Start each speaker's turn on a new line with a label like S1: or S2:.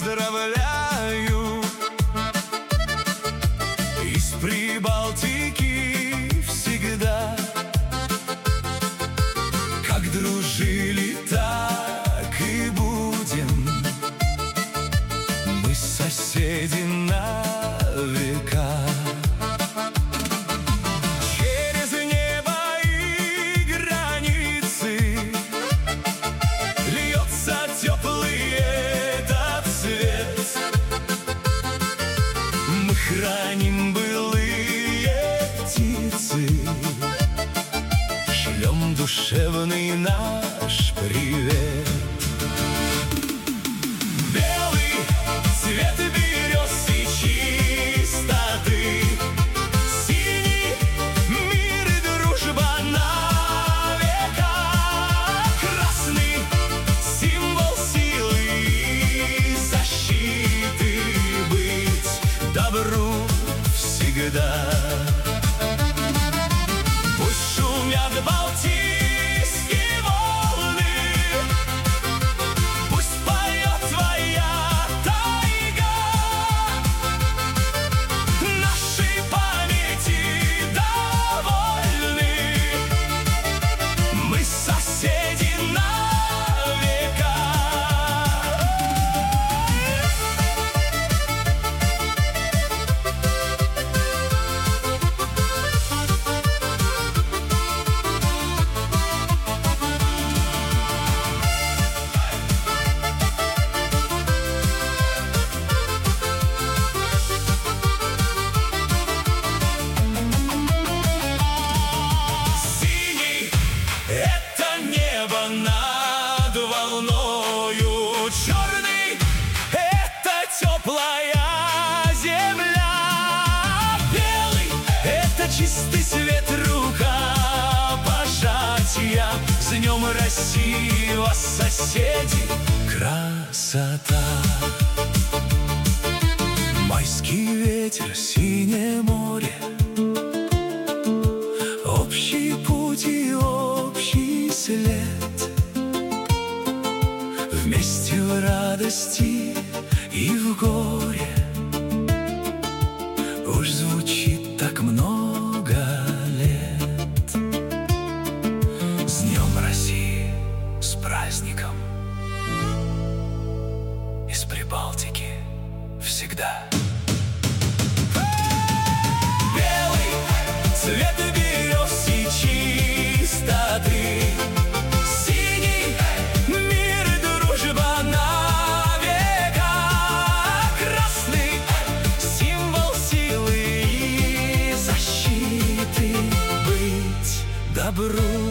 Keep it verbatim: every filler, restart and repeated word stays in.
S1: поздравляю. Из Прибалтики всегда, как дружили, так и будем. Мы соседи на века. Через небо и границы льется теплый этот свет. Мы храним былые птицы, шлем душевный наш привет. Белый цвет берез и чистоты, синий мир и дружба на века, красный символ силы и защиты, быть добру всегда. Пусть шумят балтийские волны, пусть поет твоя тайга, нашей памяти довольны. Мы соседи на века. Синий — это небо над волною, черный — это теплая земля, белый — это чистый свет рукопожатия. С днем России вас, соседи, красота. Майский ветер, синее море, общий путь и общий след. Вместе в радости и в горе. Уж звучит так много лет. С днем России, с праздником. Из Прибалтики всегда. Белый цвет берез и чистоты, синий мир и дружба на века, красный символ силы и защиты, быть добру